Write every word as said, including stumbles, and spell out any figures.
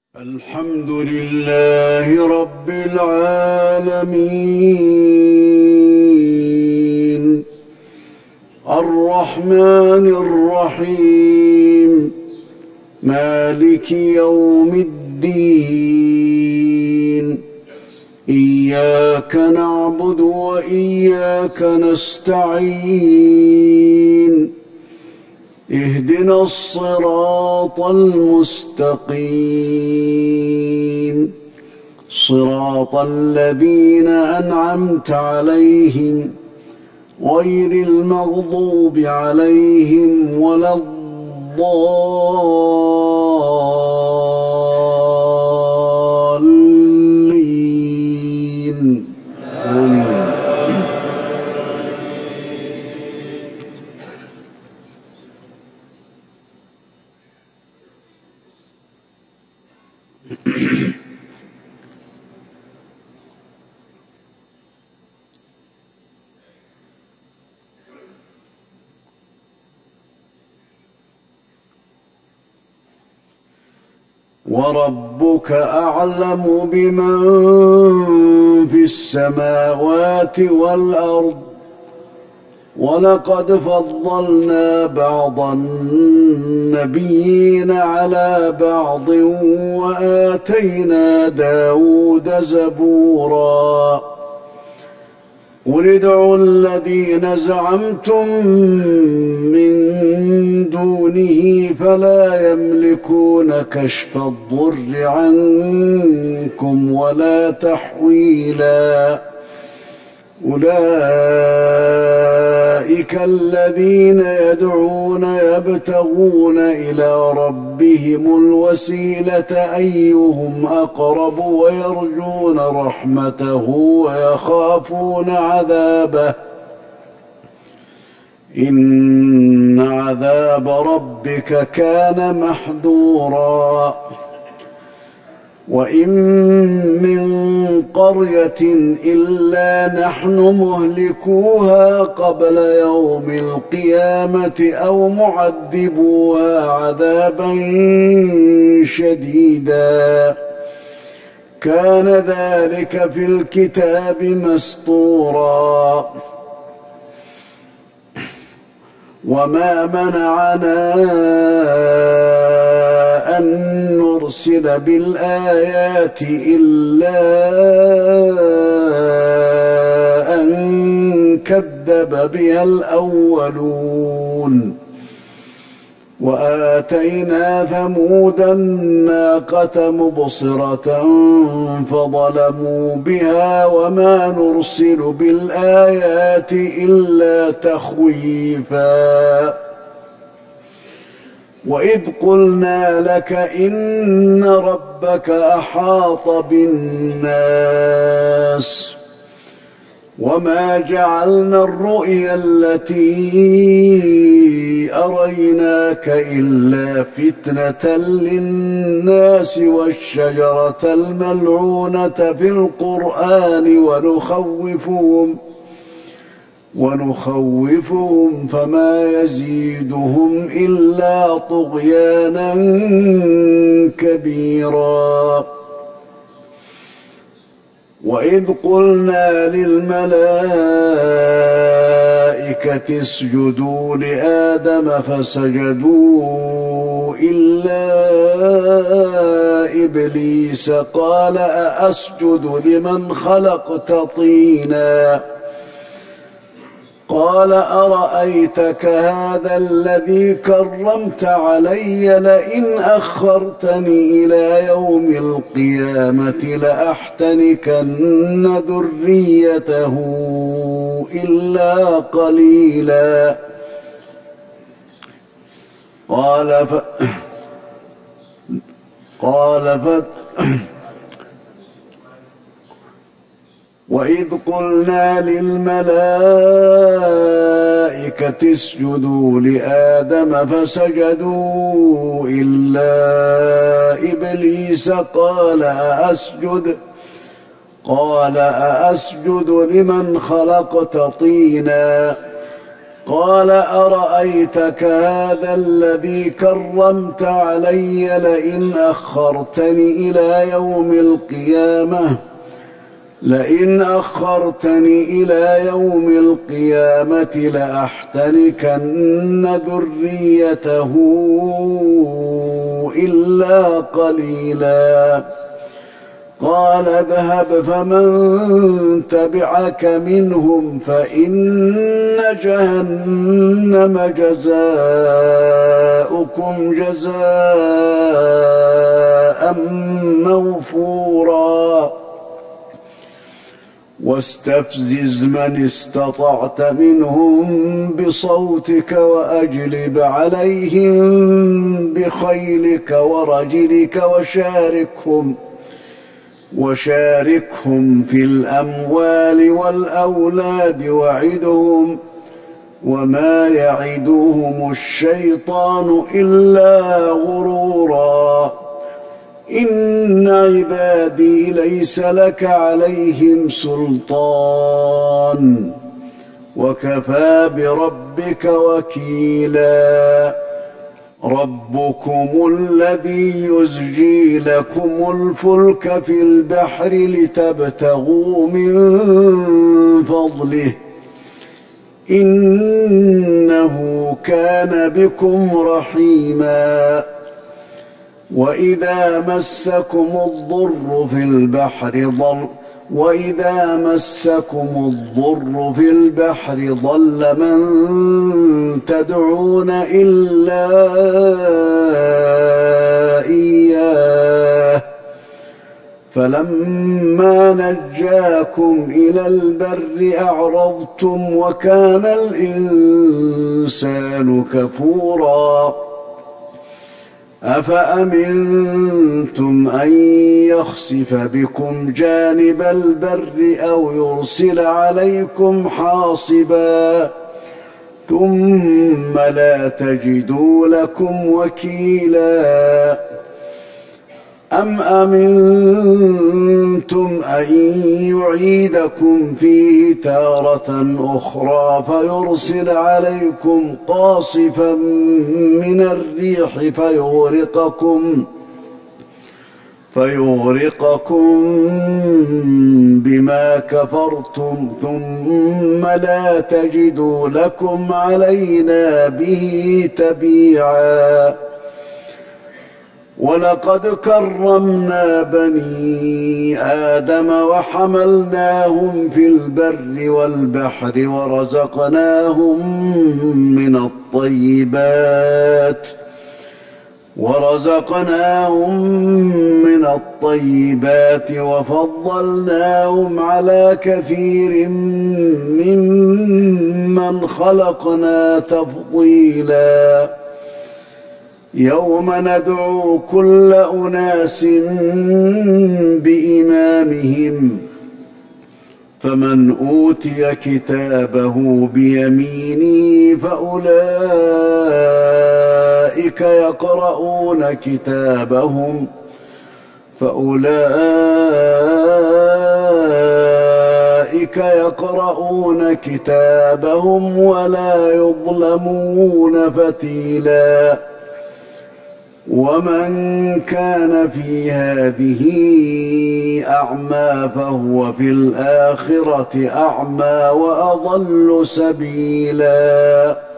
الحمد لله رب العالمين الرحمن الرحيم مالك يوم الدين إياك نعبد وإياك نستعين اهدنا الصراط المستقيم صراط الذين أنعمت عليهم غير المغضوب عليهم ولا الضالين آمين. وربك أعلم بمن في السماوات والأرض ولقد فضلنا بعض النبيين على بعض وآتينا داود زبورا قل ادعوا الذين زعمتم من دونه فلا يملكون كشف الضر عنكم ولا تحويلا أولئك الذين يدعون يبتغون إلى ربهم الوسيلة أيهم أقرب ويرجون رحمته ويخافون عذابه إن عذاب ربك كان محذورا وإن من قرية إلا نحن مهلكوها قبل يوم القيامة أو معذبوها عذابا شديدا كان ذلك في الكتاب مسطورا وما منعنا أن نرسل بالآيات إلا أن كذب بها الأولون وآتينا ثمود الناقة مبصرة فظلموا بها وما نرسل بالآيات إلا تخويفا وإذ قلنا لك إن ربك أحاط بالناس وما جعلنا الرؤيا التي أريناك إلا فتنة للناس والشجرة الملعونة في القرآن ونخوفهم ونخوفهم فما يزيدهم إلا طغيانا كبيرا وإذ قلنا للملائكة اسجدوا لآدم فسجدوا إلا إبليس قال أأسجد لمن خلقت طينا قال أرأيتك هذا الذي كرمت علي لئن أخرتني إلى يوم القيامة لأحتنكن ذريته إلا قليلا قال ف... قال ف... وإذ قلنا للملائكة اسجدوا لآدم فسجدوا إلا إبليس قال أأسجد قال أأسجد لمن خلقت طينا قال أرأيتك هذا الذي كرمت علي لئن أخرتني إلى يوم القيامة لئن أخرتني إلى يوم القيامة لأحتنكن ذريته إلا قليلا قال اذهب فمن تبعك منهم فإن جهنم جزاؤكم جزاء موفورا واستفزز من استطعت منهم بصوتك وأجلب عليهم بخيلك ورجلك وشاركهم وشاركهم في الأموال والأولاد وعدهم وما يعدهم الشيطان إلا غرورا إن عبادي ليس لك عليهم سلطان وكفى بربك وكيلا ربكم الذي يزجي لكم الفلك في البحر لتبتغوا من فضله إنه كان بكم رحيما وإذا مسكم الضر في البحر ضل وإذا مسكم الضر في البحر ضل من تدعون إلا إياه فلما نجاكم إلى البر أعرضتم وكان الإنسان كفورا أفأمنتم أن يخسف بكم جانب البر أو يرسل عليكم حاصبا ثم لا تجدوا لكم وكيلا أم أمنتم أن يعيدكم فيه تارة أخرى فيرسل عليكم قاصفا من الريح فيغرقكم فيغرقكم بما كفرتم ثم لا تجدوا لكم علينا به تبيعا ولقد كرمنا بني آدم وحملناهم في البر والبحر ورزقناهم من الطيبات ورزقناهم من الطيبات وفضلناهم على كثير ممن خلقنا تفضيلا يوم ندعو كل أناس بإمامهم فمن أوتي كتابه بيمينه فأولئك يقرؤون كتابهم فأولئك يقرؤون كتابهم ولا يظلمون فتيلا ومن كان في هذه أعمى فهو في الآخرة أعمى وأضل سبيلا